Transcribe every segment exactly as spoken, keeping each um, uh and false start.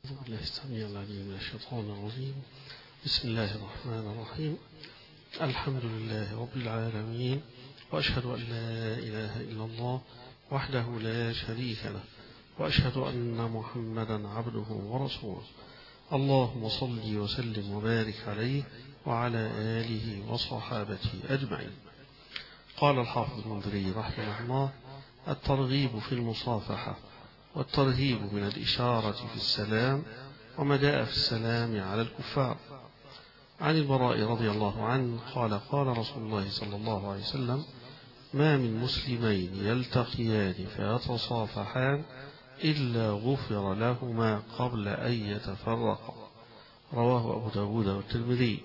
أعوذ بالله السميع العليم من الشيطان الرجيم. بسم الله الرحمن الرحيم. الحمد لله رب العالمين، وأشهد أن لا إله إلا الله وحده لا شريك له، وأشهد أن محمدا عبده ورسوله. اللهم صل وسلم وبارك عليه وعلى آله وصحابته أجمعين. قال الحافظ المنذري رحمه الله: الترغيب في المصافحة، والترهيب من الإشارة في السلام، وما جاء في السلام على الكفار. عن البراء رضي الله عنه قال: قال رسول الله صلى الله عليه وسلم: ما من مسلمين يلتقيان فيتصافحان إلا غفر لهما قبل أن يتفرقا. رواه أبو داود والترمذي.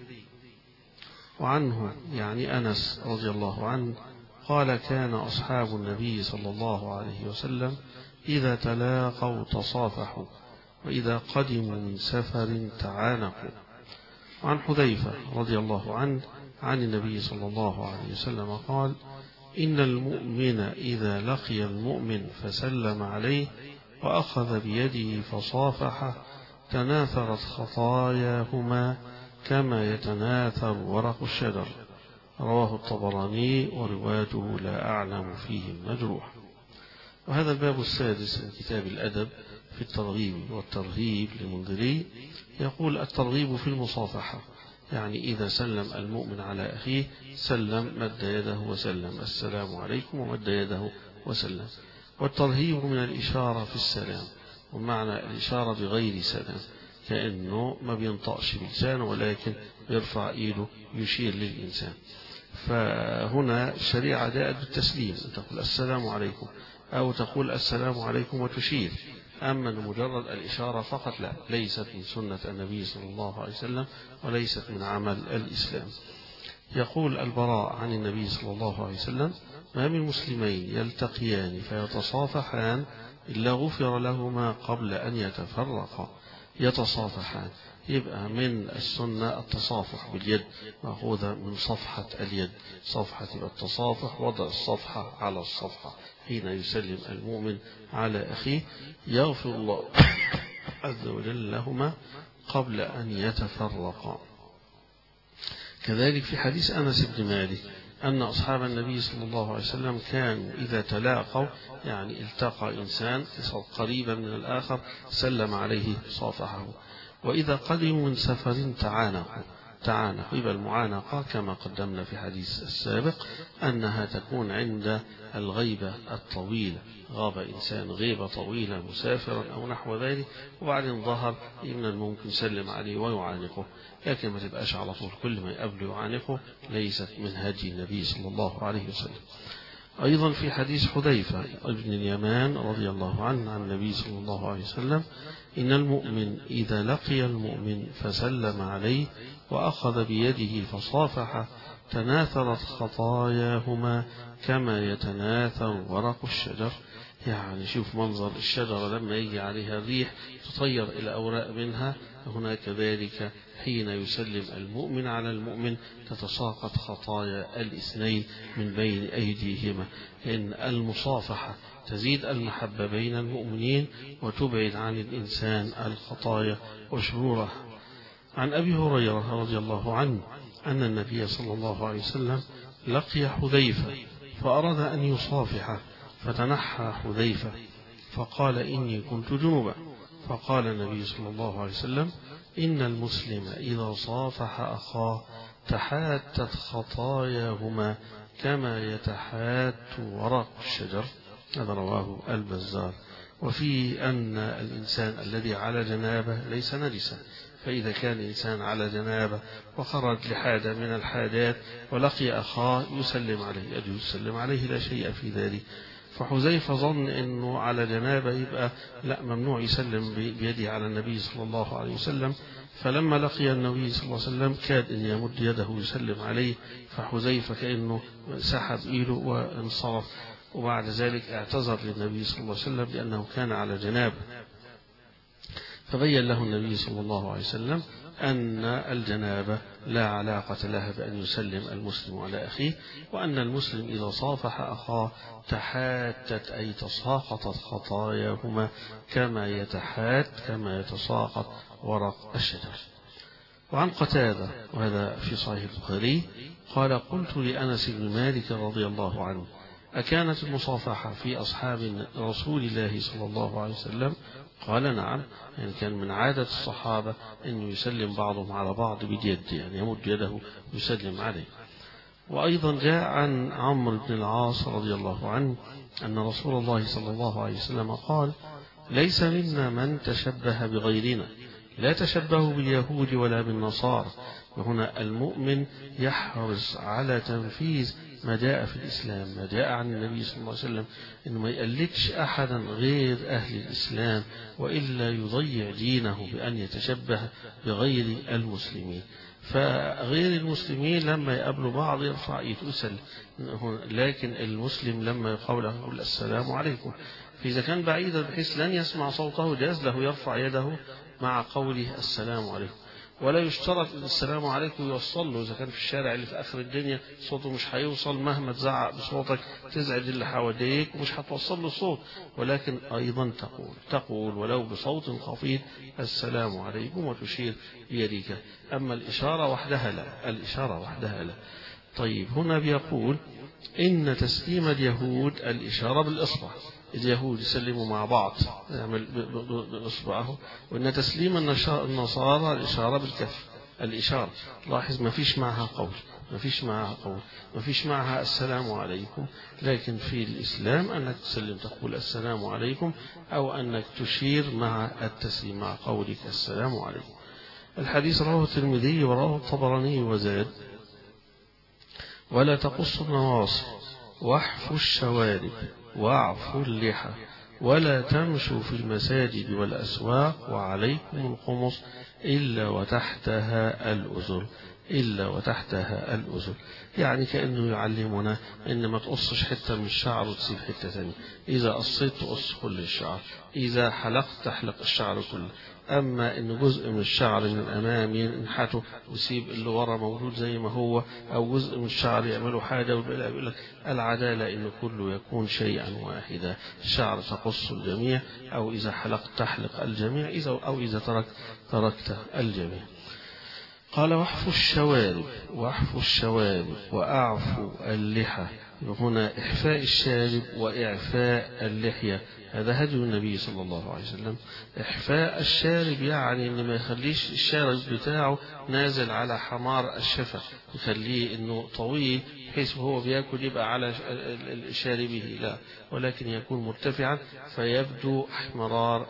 وعنه يعني أنس رضي الله عنه قال: كان أصحاب النبي صلى الله عليه وسلم إذا تلاقوا تصافحوا، وإذا قدموا من سفر تعانقوا. وعن حذيفة رضي الله عنه عن النبي صلى الله عليه وسلم قال: إن المؤمن إذا لقي المؤمن فسلم عليه وأخذ بيده فصافحه تناثرت خطاياهما كما يتناثر ورق الشجر. رواه الطبراني، ورواته لا أعلم فيه مجروح. وهذا الباب السادس من كتاب الأدب في الترغيب والترهيب للمنذري. يقول: الترغيب في المصافحة، يعني إذا سلم المؤمن على أخيه سلم، مد يده وسلم، السلام عليكم، ومد يده وسلم. والترهيب من الإشارة في السلام، ومعنى الإشارة بغير سلام، كأنه ما بينطقش بلسانه ولكن يرفع إيده يشير للإنسان. فهنا الشريعة جاءت بالتسليم، تقول السلام عليكم، أو تقول السلام عليكم وتشير. أما مجرد الإشارة فقط لا، ليست من سنة النبي صلى الله عليه وسلم، وليست من عمل الإسلام. يقول البراء عن النبي صلى الله عليه وسلم: ما من مسلمين يلتقيان فيتصافحان إلا غفر لهما قبل أن يتفرقا. يتصافحان، يبقى من السنة التصافح باليد، مأخوذة من صفحة اليد. صفحة التصافح، وضع الصفحة على الصفحة حين يسلم المؤمن على أخيه، يغفر الله عز وجل لهما قبل أن يتفرقا. كذلك في حديث أنس بن مالك أن أصحاب النبي صلى الله عليه وسلم كانوا إذا تلاقوا، يعني التقى إنسان قريبا من الآخر سلم عليه صافحه، وإذا قدموا من سفر تعانقوا. تعانقوا يبقى المعانقة كما قدمنا في حديث السابق أنها تكون عند الغيبة الطويلة، غاب إنسان غيبة طويلة مسافرا أو نحو ذلك، وبعدين ظهر من الممكن يسلم عليه ويعانقه، لكن ما تبقاش على طول كل ما يقابله يعانقه، ليست من هدي النبي صلى الله عليه وسلم. أيضا في حديث حذيفة ابن اليمان رضي الله عنه عن النبي صلى الله عليه وسلم: إن المؤمن إذا لقي المؤمن فسلم عليه وأخذ بيده فصافحه تناثرت خطاياهما كما يتناثر ورق الشجر. يعني شوف منظر الشجرة لما يجي عليها الريح تطير إلى أوراق منها، هناك كذلك حين يسلم المؤمن على المؤمن تتساقط خطايا الاثنين من بين أيديهما، لأن المصافحة تزيد المحبة بين المؤمنين وتبعد عن الإنسان الخطايا وشروره. عن أبي هريرة رضي الله عنه أن النبي صلى الله عليه وسلم لقي حذيفة فأراد أن يصافحه، فتنحى حذيفة فقال: إني كنت جنوبا. فقال النبي صلى الله عليه وسلم: إن المسلم إذا صافح أخاه تحاتت خطاياهما كما يتحات ورق الشجر. هذا رواه البزار. وفي أن الإنسان الذي على جنابه ليس نجسا، فإذا كان الإنسان على جنابه وخرج لحاجة من الحاجات ولقي أخاه يسلم عليه، يجوز يسلم عليه، لا شيء في ذلك. فحذيفة ظن أنه على جنابه يبقى لا، ممنوع يسلم بيده على النبي صلى الله عليه وسلم. فلما لقي النبي صلى الله عليه وسلم كاد أن يمد يده يسلم عليه، فحذيفة كأنه سحب إيده وانصرف، وبعد ذلك اعتذر للنبي صلى الله عليه وسلم بأنه كان على جنابه. فبين له النبي صلى الله عليه وسلم أن الجنابة لا علاقة لها بأن يسلم المسلم على أخيه، وأن المسلم إذا صافح أخاه تحاتت أي تساقطت خطاياهما كما يتحات كما يتساقط ورق الشجر. وعن قتادة وهذا في صحيح البخاري قال قلت لأنس بن مالك رضي الله عنه أكانت المصافحة في أصحاب رسول الله صلى الله عليه وسلم؟ قال نعم، يعني كان من عادة الصحابة أن يسلم بعضهم على بعض باليد، يعني يمد يده يسلم عليه. وأيضا جاء عن عمرو بن العاص رضي الله عنه أن رسول الله صلى الله عليه وسلم قال ليس منا من تشبه بغيرنا، لا تشبهوا باليهود ولا بالنصارى. وهنا المؤمن يحرص على تنفيذ ما جاء في الإسلام، ما جاء عن النبي صلى الله عليه وسلم، إنه ما يقلدش أحدا غير أهل الإسلام، وإلا يضيع دينه بأن يتشبه بغير المسلمين. فغير المسلمين لما يقابلوا بعض يرفع يتسل، لكن المسلم لما يقابله يقول السلام عليكم. فإذا كان بعيدا بحيث لن يسمع صوته جاز له يرفع يده مع قوله السلام عليكم. ولا يشترط السلام عليكم يوصل له، إذا كان في الشارع اللي في آخر الدنيا صوته مش هيوصل، مهما تزعق بصوتك تزعج اللي حواليك ومش هتوصل له صوت، ولكن أيضا تقول تقول ولو بصوت خفيف السلام عليكم وتشير بيدك. أما الإشارة وحدها لا، الإشارة وحدها لا. طيب هنا بيقول إن تسليم اليهود الإشارة بالإصبع، اليهود يسلموا مع بعض يعمل بإصبعه، وإن تسليم النصارى الإشارة بالكف، الإشارة. لاحظ ما فيش معها قول، ما فيش معها قول، ما فيش معها السلام عليكم، لكن في الإسلام أنك تسلم تقول السلام عليكم، أو أنك تشير مع التسليم مع قولك السلام عليكم. الحديث رواه الترمذي ورواه الطبراني وزاد ولا تقص النواصي واحفوا الشوارب واعفوا اللحى ولا تمشوا في المساجد والأسواق وعليكم القمص إلا وتحتها الأذر، إلا وتحتها الأذر. يعني كأنه يعلمنا إن ما تقصش حتة من الشعر وتسيب حتة ثانية، إذا قصيت تقص كل الشعر، إذا حلقت تحلق الشعر كله. أما إن جزء من الشعر من الأمام ينحته ويسيب اللي ورا موجود زي ما هو، أو جزء من الشعر يعملوا حاجة والباقي يقول لك العدالة إن كله يكون شيئا واحدا، الشعر تقص الجميع، أو إذا حلقت تحلق الجميع، إذا أو إذا تركت تركت الجميع. قال واحفوا الشوارب واحفوا الشوارب وأعفوا اللحى. هنا إحفاء الشارب وإعفاء اللحية هذا هدي النبي صلى الله عليه وسلم. إحفاء الشارب يعني إن ما يخليش الشارب بتاعه نازل على حمار الشفة، يخليه إنه طويل بحيث هو بياكل يبقى على شاربه، لا، ولكن يكون مرتفعا فيبدو احمرار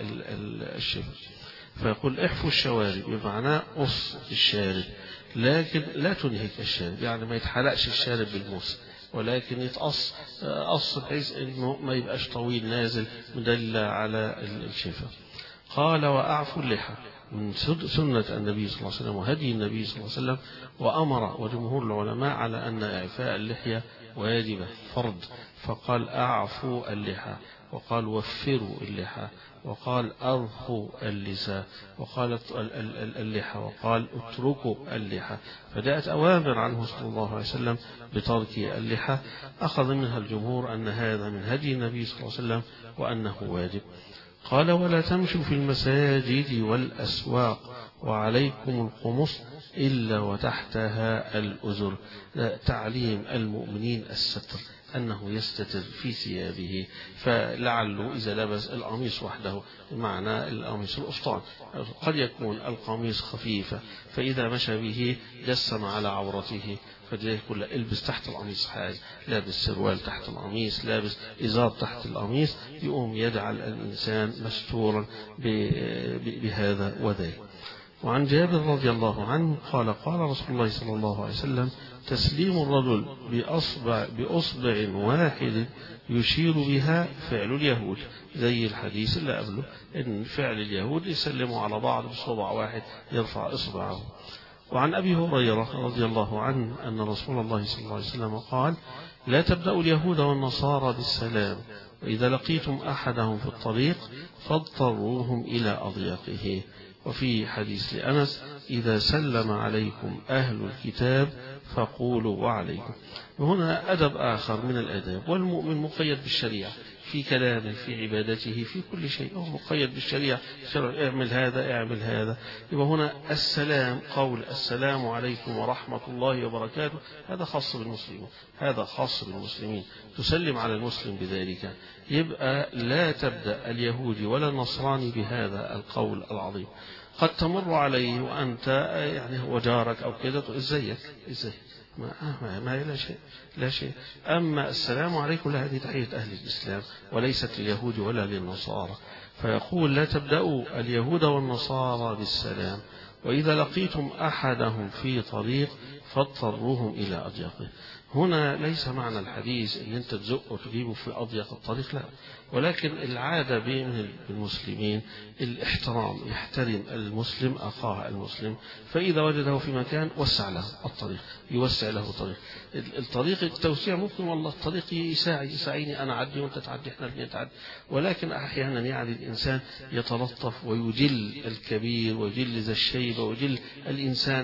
الشفة. فيقول احفوا الشوارب بمعنى قص الشارب، لكن لا تنهك الشارب، يعني ما يتحلقش الشارب بالموس، ولكن يتقص قص بحيث انه ما يبقاش طويل نازل مدلل على الشفة. قال واعفوا اللحى من سنة النبي صلى الله عليه وسلم وهدي النبي صلى الله عليه وسلم، وأمر وجمهور العلماء على أن إعفاء اللحية واجبة فرض، فقال أعفوا اللحى، وقال وفروا اللحى، وقال أرخوا اللسان، وقال اللحى، وقال اتركوا اللحى. فجاءت أوامر عنه صلى الله عليه وسلم بترك اللحى، أخذ منها الجمهور أن هذا من هدي النبي صلى الله عليه وسلم وأنه واجب. قال ولا تمشوا في المساجد والأسواق وعليكم القمص إلا وتحتها الأذر. تعليم المؤمنين الستر، أنه يستتر في ثيابه، فلعله إذا لبس القميص وحده معنى القميص الأسطان، قد يكون القميص خفيفة فإذا مشى به جسم على عورته، فيقول البس تحت القميص حاجة، لابس سروال تحت القميص، لابس إزار تحت القميص، يقوم يجعل الإنسان مستورا بهذا وذاك. وعن جابر رضي الله عنه قال قال رسول الله صلى الله عليه وسلم تسليم الرجل بأصبع, بأصبع واحد يشير بها فعل اليهود، زي الحديث اللي قبله إن فعل اليهود يسلموا على بعض بصبع واحد يرفع إصبعه. وعن أبي هريرة رضي الله عنه أن رسول الله صلى الله عليه وسلم قال لا تبدأوا اليهود والنصارى بالسلام وإذا لقيتم أحدهم في الطريق فاضطروهم إلى أضيقه. وفي حديث لأنس إذا سلم عليكم أهل الكتاب فقولوا وعليكم. وهنا أدب آخر من الأداب، والمؤمن مقيد بالشريعة في كلامه في عبادته في كل شيء، هو مقيد بالشريعة، اعمل هذا اعمل هذا. يبقى هنا السلام، قول السلام عليكم ورحمة الله وبركاته، هذا خاص بالمسلمين، هذا خاص بالمسلمين، تسلم على المسلم بذلك. يبقى لا تبدأ اليهودي ولا النصراني بهذا القول العظيم. قد تمر عليه وأنت يعني هو جارك أو كده، ازيك ازيك ما ما, ما لا شيء لا شيء. أما السلام عليكم لا، هذه تحية أهل الإسلام وليست لليهود ولا للنصارى. فيقول لا تبدأوا اليهود والنصارى بالسلام، وإذا لقيتم أحدهم في طريق فاضطروهم إلى أضيقه. هنا ليس معنى الحديث أن أنت تزقه وتجيبه في أضيق الطريق، لا، ولكن العادة بين المسلمين الاحترام، يحترم المسلم أخاه المسلم، فإذا وجده في مكان وسع له الطريق، يوسع له طريق. الطريق التوسيع ممكن والله الطريق يساعي يساعيني أنا أعدي وأنت تعدي إحنا الاثنين تعدي، ولكن أحيانا يعني الإنسان يتلطف ويجل الكبير ويجل ذا الشيبة ويجل الإنسان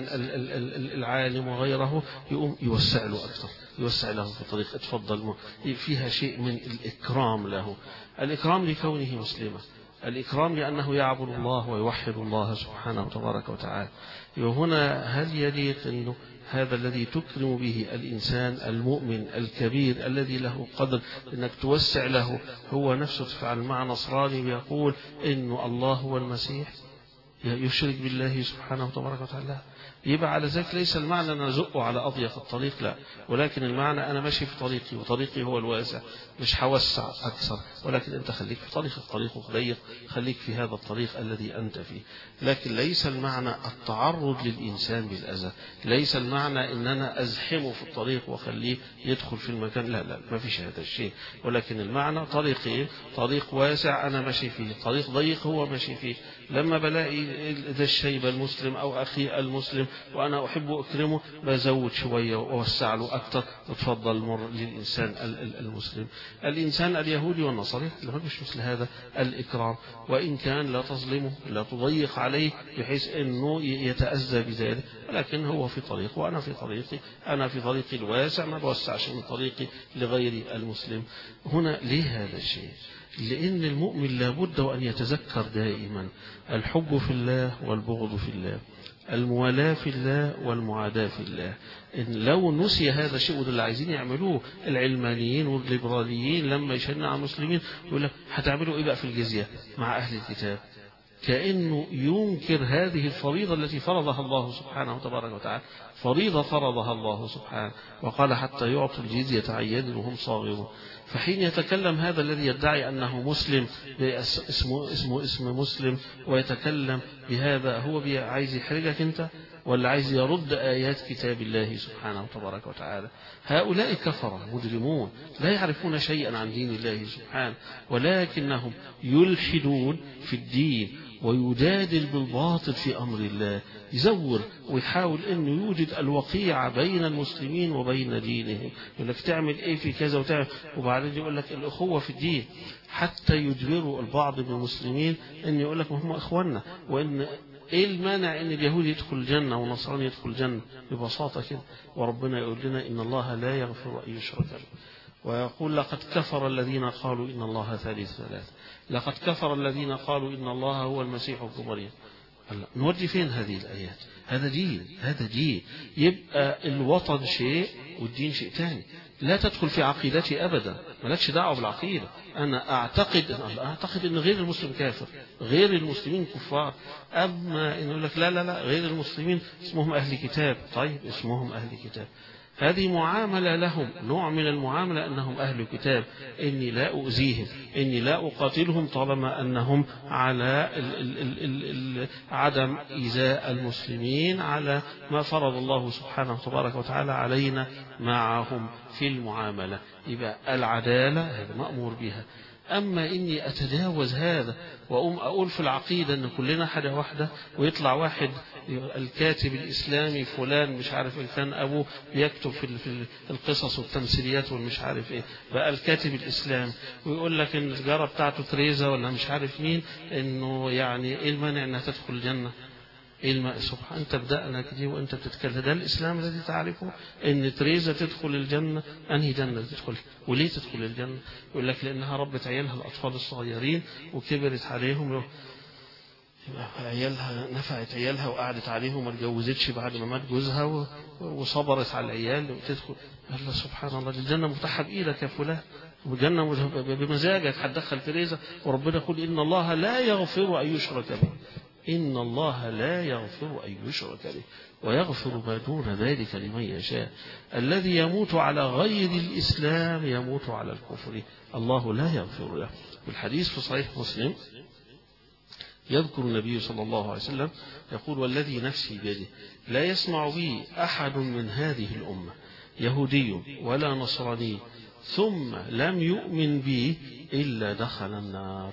العالم وغيره، يقوم يوسع له أكثر، يوسع له في الطريق، اتفضل، فيها شيء من الإكرام له، الإكرام لكونه مسلما، الإكرام لأنه يعبد الله ويوحد الله سبحانه وتبارك وتعالى. وهنا هل يليق أنه هذا الذي تكرم به الإنسان المؤمن الكبير الذي له قدر أنك توسع له، هو نفسه تفعل مع نصراني ويقول إنه الله هو المسيح، يشرك بالله سبحانه وتبارك وتعالى؟ يبقى على ذلك ليس المعنى أن أزقه على أضيق الطريق، لا، ولكن المعنى أنا ماشي في طريقي وطريقي هو الواسع، مش هوسع أكثر، ولكن أنت خليك في طريق الطريق ضيق، خليك في هذا الطريق الذي أنت فيه. لكن ليس المعنى التعرض للإنسان بالأذى، ليس المعنى أن أنا أزحمه في الطريق وخليه يدخل في المكان، لا لا، ما فيش هذا الشيء، ولكن المعنى طريقي طريق واسع أنا ماشي فيه، طريق ضيق هو ماشي فيه. لما بلاقي ذا الشيبة المسلم أو أخي المسلم وأنا أحب أكرمه بزود شوية وأوسع له أكثر، وتفضل مر للإنسان المسلم. الإنسان اليهودي والنصاري لا مش مثل هذا الإكرام، وإن كان لا تظلمه لا تضيق عليه بحيث أنه يتأذى بذلك، ولكن هو في طريق وأنا في طريقي، أنا في طريقي الواسع ما بوسعش من طريقي لغير المسلم. هنا ليه هذا الشيء؟ لأن المؤمن لابد أن يتذكر دائما الحب في الله والبغض في الله، الموالاة في الله والمعاداة في الله. إن لو نسي هذا الشيء، وده اللي عايزين يعملوه العلمانيين والليبراليين لما يشنعوا المسلمين، يقول لك هتعملوا إيه بقى في الجزية مع أهل الكتاب؟ كأنه ينكر هذه الفريضة التي فرضها الله سبحانه وتبارك وتعالى، فريضة فرضها الله سبحانه وقال حتى يعطوا الجزية عن يد وهم صاغرون. فحين يتكلم هذا الذي يدعي أنه مسلم اسمه اسمه اسم مسلم ويتكلم بهذا، هو عايز يحرجك أنت ولا عايز يرد آيات كتاب الله سبحانه وتبارك وتعالى؟ هؤلاء كفرة مجرمون لا يعرفون شيئا عن دين الله سبحانه، ولكنهم يلحدون في الدين ويجادل بالباطل في أمر الله، يزور ويحاول أنه يوجد الوقيعة بين المسلمين وبين دينهم، يقول لك تعمل إيه في كذا وتعمل، وبعدين يقول لك الأخوة في الدين، حتى يجبروا البعض من المسلمين أن يقول لك هم إخواننا، وأن إيه المانع أن اليهود يدخل الجنة والنصراني يدخل الجنة ببساطة كده. وربنا يقول لنا إن الله لا يغفر أن يشرك به، ويقول لقد كفر الذين قالوا إن الله ثالث ثلاثة، لقد كفر الذين قالوا إن الله هو المسيح ابن مريم. نودي فين هذه الآيات؟ هذا دين، هذا دين. يبقى الوطن شيء والدين شيء ثاني. لا تدخل في عقيدتي أبدا، مالكش دعوة بالعقيدة. أنا أعتقد أعتقد أن غير المسلم كافر، غير المسلمين كفار. أما إنه يقول لك لا لا لا غير المسلمين اسمهم أهل كتاب، طيب اسمهم أهل كتاب، هذه معاملة لهم، نوع من المعاملة أنهم أهل كتاب، إني لا أؤذيهم، إني لا أقاتلهم طالما أنهم على ال ال ال ال عدم إيذاء المسلمين، على ما فرض الله سبحانه وتبارك وتعالى علينا معهم في المعاملة. يبقى العدالة هذا مأمور بها، أما إني أتجاوز هذا وأقوم أقول في العقيدة أن كلنا حاجة واحدة، ويطلع واحد الكاتب الإسلامي فلان مش عارف إن كان أبوه بيكتب في القصص والتمثيليات والمش عارف إيه، بقى الكاتب الإسلامي ويقول لك إن الجارة بتاعته تريزا ولا مش عارف مين، إنه يعني إيه المانع إنها تدخل الجنة؟ إيه الم... سبحان أنت بدأنا كده وأنت بتتكلم، ده الإسلام الذي تعرفه إن تريزا تدخل الجنة؟ أنهي جنة تدخل؟ وليه تدخل الجنة؟ يقول لك لأنها ربت عيالها الأطفال الصغيرين وكبرت عليهم، عيالها نفعت عيالها وقعدت عليهم وما اتجوزتش بعد ما مات جوزها وصبرت على العيال وتدخل. الله سبحان الله، الجنة مفتاحة بإيدك يا فلان، والجنة بمزاجك هتدخل تريزا، وربنا يقول إن الله لا يغفر أن يشرك به، إن الله لا يغفر أن يشرك به ويغفر ما دون ذلك لمن يشاء. الذي يموت على غير الإسلام يموت على الكفر، الله لا يغفر له. والحديث في صحيح مسلم يذكر النبي صلى الله عليه وسلم يقول والذي نفسي بيده لا يسمع بي أحد من هذه الأمة يهودي ولا نصراني ثم لم يؤمن بي إلا دخل النار.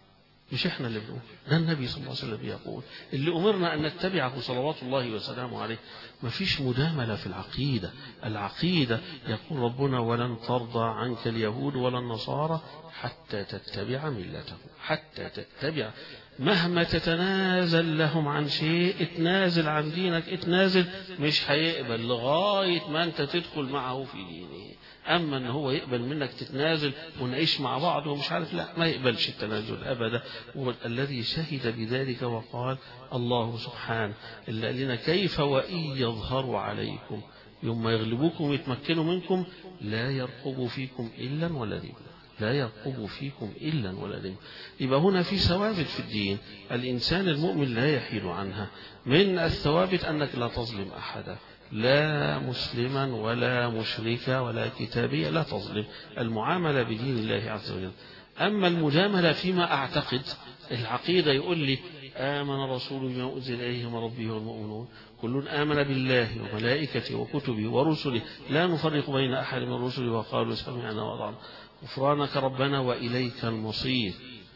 مش احنا اللي بنقول، ده النبي صلى الله عليه وسلم يقول اللي أمرنا أن نتبعه صلوات الله وسلامه عليه. ما فيش مداملة في العقيدة. العقيدة يقول ربنا ولن ترضى عنك اليهود ولا النصارى حتى تتبع ملتهم، حتى تتبع، مهما تتنازل لهم عن شيء اتنازل عن دينك، اتنازل مش هيقبل لغاية ما انت تدخل معه في دينه. أما أن هو يقبل منك تتنازل ونعيش مع بعض ومش عارف، لا، ما يقبلش التنازل أبدا. والذي شهد بذلك وقال الله سبحانه اللي قال لنا كيف وإن يظهروا عليكم يوم ما يغلبوكم يتمكنوا منكم لا يرقبوا فيكم إلا ولا ذمة، لا يرقب فيكم إلا ولا ذمة. يبقى هنا في ثوابت في الدين الإنسان المؤمن لا يحيد عنها. من الثوابت أنك لا تظلم أحدا، لا مسلما ولا مشركا ولا كتابيا، لا تظلم. المعاملة بدين الله عز وجل. أما المجاملة فيما أعتقد، العقيدة يقول لي آمن الرسول بما أنزل إليه من ربه والمؤمنون كل آمن بالله وملائكته وكتبه ورسله لا نفرق بين أحد من الرسل وقالوا سمعنا وأطعنا غفرانك ربنا وإليك المصير.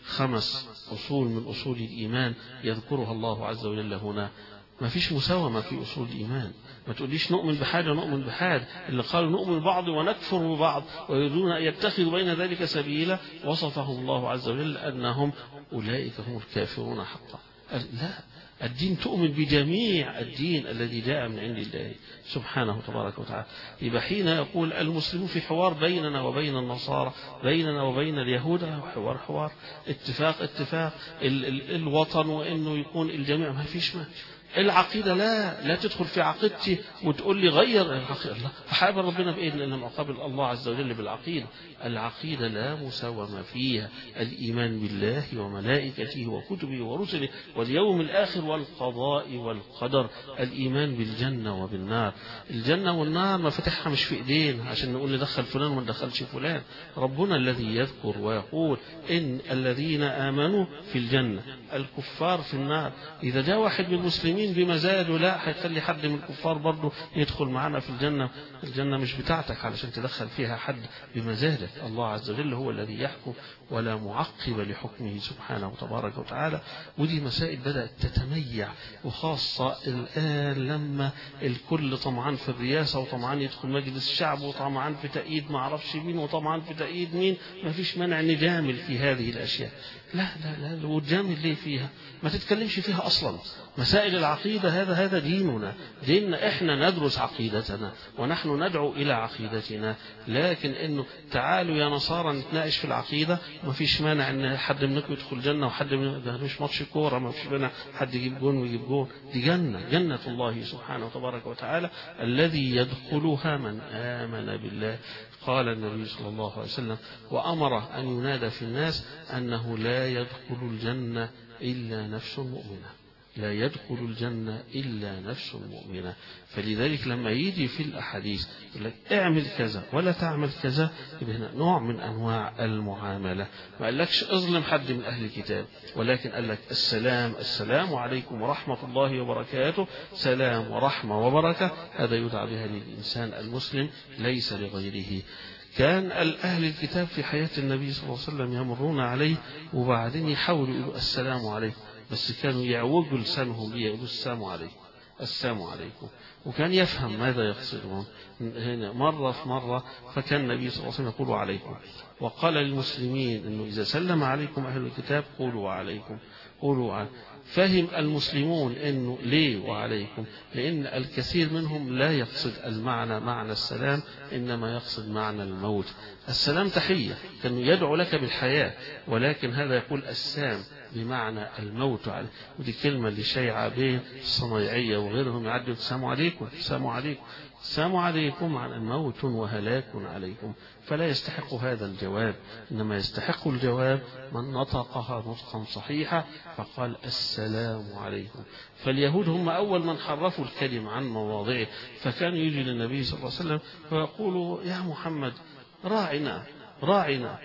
خمس أصول من أصول الإيمان يذكرها الله عز وجل هنا. ما فيش مساومة في أصول الإيمان. ما تقوليش نؤمن بحاجة نؤمن بحاجة. اللي قالوا نؤمن ببعض ونكفر ببعض ويريدون أن يتخذوا بين ذلك سبيلا وصفهم الله عز وجل أنهم أولئك هم الكافرون حقا. لا، الدين تؤمن بجميع الدين الذي جاء من عند الله سبحانه تبارك وتعالى. يبقى حين يقول المسلمون في حوار بيننا وبين النصارى، بيننا وبين اليهود، حوار حوار، اتفاق اتفاق، ال ال الوطن وإنه يكون الجميع، ما فيش. ما العقيدة لا لا تدخل في عقيدتي وتقول لي غير العقيدة. الله أحابب ربنا بإيه؟ لأن مقابل الله عز وجل بالعقيدة. العقيدة لا مساومة فيها. الإيمان بالله وملائكته وكتبه ورسله واليوم الآخر والقضاء والقدر. الإيمان بالجنة وبالنار. الجنة والنار مفاتيحها مش في إيدينا عشان نقول ندخل فلان وما ندخلش فلان. ربنا الذي يذكر ويقول إن الذين آمنوا في الجنة الكفار في النار. إذا جاء واحد من المسلمين بمزاجه لا هيخلي حد من الكفار برضه يدخل معنا في الجنة. الجنة مش بتاعتك علشان تدخل فيها حد بمزاجك. الله عز وجل هو الذي يحكم ولا معقب لحكمه سبحانه وتبارك وتعالى. ودي مسائل بدأت تتميع، وخاصة الآن لما الكل طمعان في الرئاسة وطمعان يدخل مجلس الشعب وطمعان في تأييد ما عرفش مين وطمعان في تأييد مين. ما فيش مانع نجامل في هذه الأشياء. لا لا لا، وتجامل ليه فيها؟ ما تتكلمش فيها أصلا. مسائل العقيدة هذا هذا ديننا. ديننا إحنا ندرس عقيدتنا ونحن ندعو إلى عقيدتنا. لكن إنه تعالوا يا نصارى نتناقش في العقيدة، ما فيش مانع إن حد منكم يدخل جنة وحد من ده مش ماتش كورة، ما فيش مانع حد يجيب جون ويجيب جون. دي جنة، جنة الله سبحانه وتبارك وتعالى الذي يدخلها من آمن بالله. قال النبي صلى الله عليه وسلم وأمر أن ينادى في الناس أنه لا يدخل الجنة إلا نفس مؤمنة، لا يدخل الجنة إلا نفس مؤمنة. فلذلك لما يجي في الأحاديث يقول لك اعمل كذا ولا تعمل كذا، يبقى هنا نوع من أنواع المعاملة. ما قالكش اظلم حد من أهل الكتاب، ولكن قال لك السلام السلام عليكم ورحمة الله وبركاته، سلام ورحمة وبركة. هذا يدعى بها للإنسان المسلم ليس لغيره. كان الأهل الكتاب في حياة النبي صلى الله عليه وسلم يمرون عليه وبعدين يحاولوا يقولوا السلام عليكم، بس كانوا يعوجوا لسانهم يقولوا السلام عليكم السلام عليكم، وكان يفهم ماذا يقصدون هنا مرة في مرة. فكان النبي صلى الله عليه وسلم يقول عليكم، وقال للمسلمين أنه إذا سلم عليكم أهل الكتاب قولوا عليكم قولوا عليكم. فهم المسلمون أنه ليه وعليكم؟ لأن الكثير منهم لا يقصد المعنى معنى السلام، إنما يقصد معنى الموت. السلام تحية، كانوا يدعو لك بالحياة، ولكن هذا يقول السام بمعنى الموت عليه. ودي كلمة اللي شيعة بين الصنايعية وغيرهم يعدوا السلام عليكم السلام عليكم السلام عليكم عن موت وهلاك عليكم. فلا يستحق هذا الجواب، إنما يستحق الجواب من نطقها نطقا صحيحا فقال السلام عليكم. فاليهود هم أول من حرفوا الكلمة عن مواضعه، فكانوا يجي للنبي صلى الله عليه وسلم فيقولوا يا محمد راعنا راعنا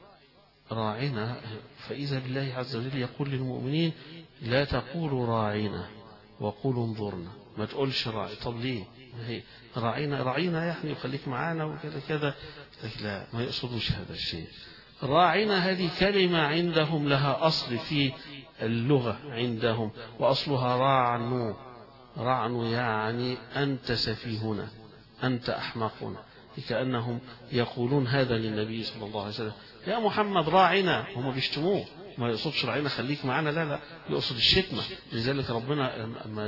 راعنا. فإذا بالله عز وجل يقول للمؤمنين لا تقولوا راعنا وقولوا انظرنا، ما تقولش راعي. طب ليه؟ هي راعينا راعينا يعني يخليك معانا وكذا كذا. لا، ما يقصدوش هذا الشيء. راعينا هذه كلمة عندهم لها أصل في اللغة عندهم، وأصلها راعنو. راعنو يعني أنت سفيهنا أنت أحمقنا، كأنهم يقولون هذا للنبي صلى الله عليه وسلم يا محمد راعنا. هم بيشتموه، ما يقصدش راعينا خليك معنا، لا لا، يقصد الشتمة. لذلك ربنا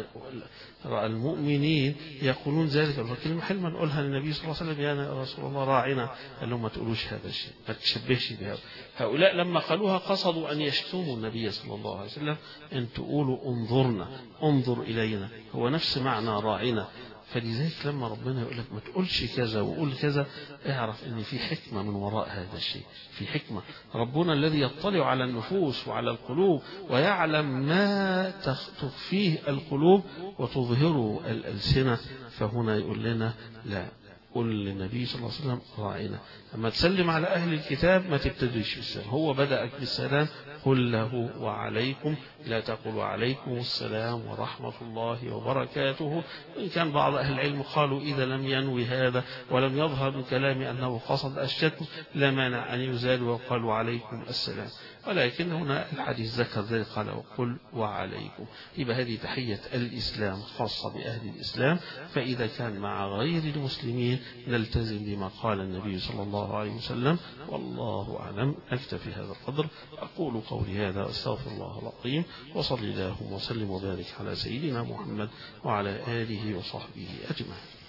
المؤمنين يقولون ذلك. كلمة حلمة نقولها للنبي صلى الله عليه وسلم يا رسول الله راعنا، قال لهم ما تقولوش هذا الشيء، ما تشبهش بهذا. هؤلاء لما قالوها قصدوا أن يشتموا النبي صلى الله عليه وسلم، أن تقولوا انظرنا انظر إلينا، هو نفس معنى راعنا. فلذلك لما ربنا يقول لك ما تقولش كذا وقول كذا، اعرف ان في حكمة من وراء هذا الشيء، في حكمة. ربنا الذي يطلع على النفوس وعلى القلوب ويعلم ما تخفيه القلوب وتظهره الألسنة، فهنا يقول لنا لا، قل للنبي صلى الله عليه وسلم راعنا. أما تسلم على أهل الكتاب ما تبتديش بالسلام، هو بدأك بالسلام، قل له وعليكم، لا تقول عليكم السلام ورحمة الله وبركاته. إن كان بعض أهل العلم قالوا إذا لم ينوي هذا ولم يظهر من كلامه أنه قصد الشتم لا مانع أن يزال وقالوا عليكم السلام، ولكن هنا الحديث ذكر ذلك قال وقل وعليكم. يبقى هذه تحية الإسلام خاصة بأهل الإسلام. فإذا كان مع غير المسلمين نلتزم بما قال النبي صلى الله عليه وسلم. والله أعلم. أكتفي هذا القدر، أقول قولي هذا أستغفر الله العظيم، وصلي اللهم وسلم وبارك على سيدنا محمد وعلى آله وصحبه أجمعين.